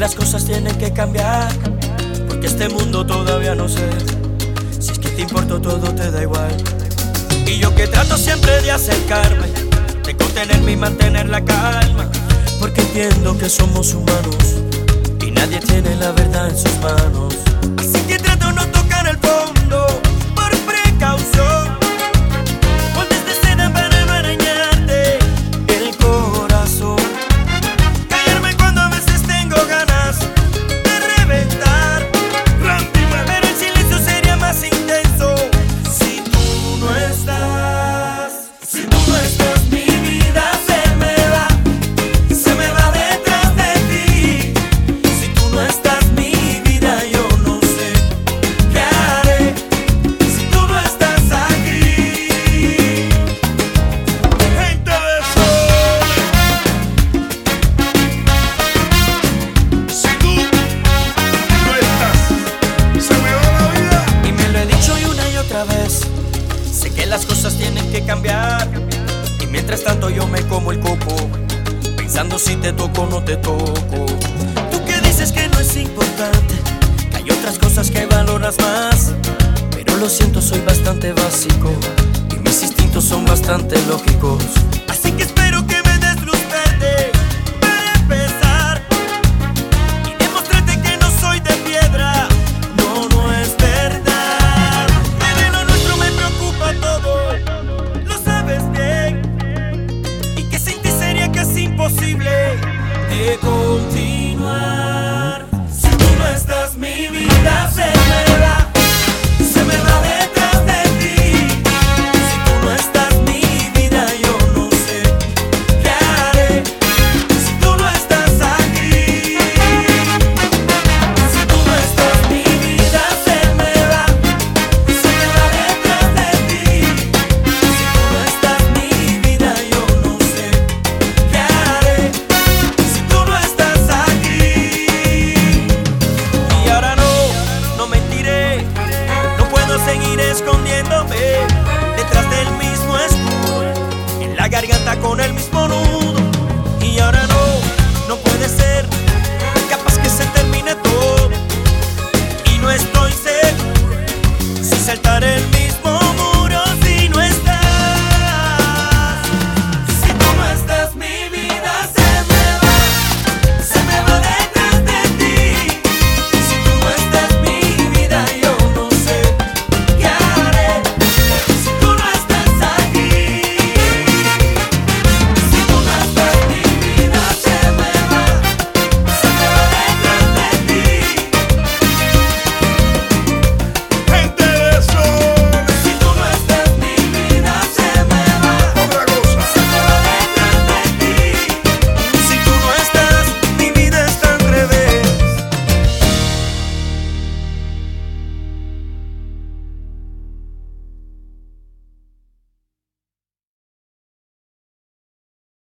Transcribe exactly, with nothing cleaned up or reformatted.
las cosas tienen que cambiar, porque este mundo todavía no sé si es que te importa o todo te da igual. Y yo que trato siempre de acercarme, de contenerme y mantener la calma, porque entiendo que somos humanos y nadie tiene la verdad en sus manos. Así que trato no tocar el fondo por precaución, pontes de escena para no arañarte el corazón, callarme cuando a veces tengo ganas de reventar, pero el silencio sería más intenso si tú no estás. Si tú no estás, mi vida se me va, se me va detrás de ti. Si tú no estás, mi vida, yo no sé qué haré. Si tú no estás aquí, gente de sol. Si tú no estás, se me va la vida. Y me lo he dicho y una y otra vez, sé que las cosas tienen que cambiar, y mientras tanto yo me como el coco, pensando si te toco o no te toco. Tú que dices que no es importante, que hay otras cosas que valoras más, pero lo siento, soy bastante básico y mis instintos son bastante lógicos. Así que espera